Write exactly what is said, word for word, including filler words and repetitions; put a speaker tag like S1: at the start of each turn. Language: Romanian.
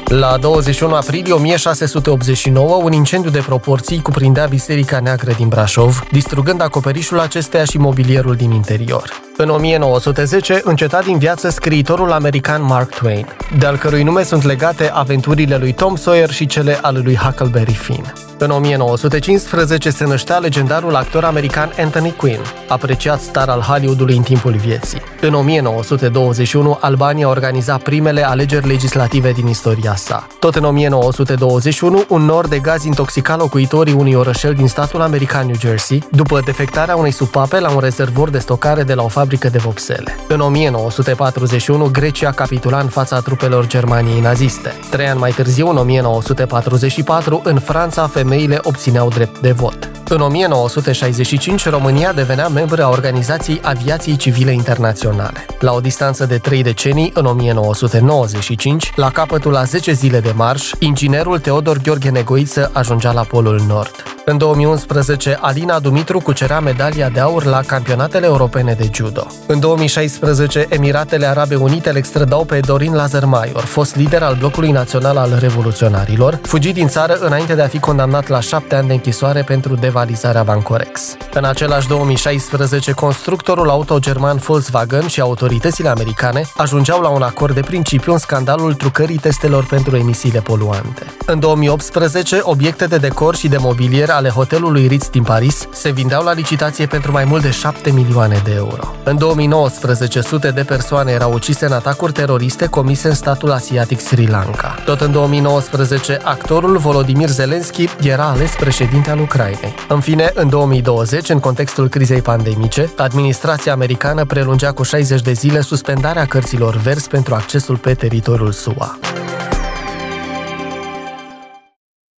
S1: La douăzeci și unu aprilie o mie șase sute optzeci și nouă, un incendiu de proporții cuprindea Biserica Neagră din Brașov, distrugând acoperișul acesteia și mobilierul din interior. În o mie nouă sute zece, înceta din viață scriitorul american Mark Twain, de-al cărui nume sunt legate aventurile lui Tom Sawyer și cele ale lui Huckleberry Finn. În o mie nouă sute cincisprezece se năștea legendarul actor american Anthony Quinn, apreciat star al Hollywoodului în timpul vieții. În o mie nouă sute douăzeci și unu, Albania organiza primele alegeri legislative din istoria sa. Tot în o mie nouă sute douăzeci și unu, un nor de gaz intoxica locuitorii unui orășel din statul american New Jersey, după defectarea unei supape la un rezervor de stocare de la o fabrică de vopsele. În o mie nouă sute patruzeci și unu, Grecia capitula în fața trupelor Germaniei naziste. Trei ani mai târziu, în o mie nouă sute patruzeci și patru, în Franța, femeile obțineau drept de vot. În o mie nouă sute șaizeci și cinci, România devenea membră a Organizației Aviației Civile Internaționale. La o distanță de trei decenii, în o mie nouă sute nouăzeci și cinci, la capătul a zece zile de marș, inginerul Teodor Gheorghe Negoiță ajungea la Polul Nord. În două mii unsprezece, Alina Dumitru cucerea medalia de aur la campionatele europene de judo. În două mii șaisprezece, Emiratele Arabe Unite îl extradau pe Dorin Lazar-Maior, fost lider al Blocului Național al Revoluționarilor, fugit din țară înainte de a fi condamnat la șapte ani de închisoare pentru devalizarea Bancorex. În același două mii șaisprezece, constructorul auto german Volkswagen și autoritățile americane ajungeau la un acord de principiu în scandalul trucării testelor pentru emisiile poluante. În două mii optsprezece, obiecte de decor și de mobilier ale hotelului Ritz din Paris se vindeau la licitație pentru mai mult de șapte milioane de euro. În două mii nouăsprezece, sute de persoane erau ucise în atacuri teroriste comise în statul asiatic Sri Lanka. Tot în două mii nouăsprezece, actorul Volodymyr Zelensky era ales președinte al Ucrainei. În fine, în două mii douăzeci, în contextul crizei pandemice, administrația americană prelungea cu șaizeci de zile suspendarea cărților verzi pentru accesul pe teritoriul S U A.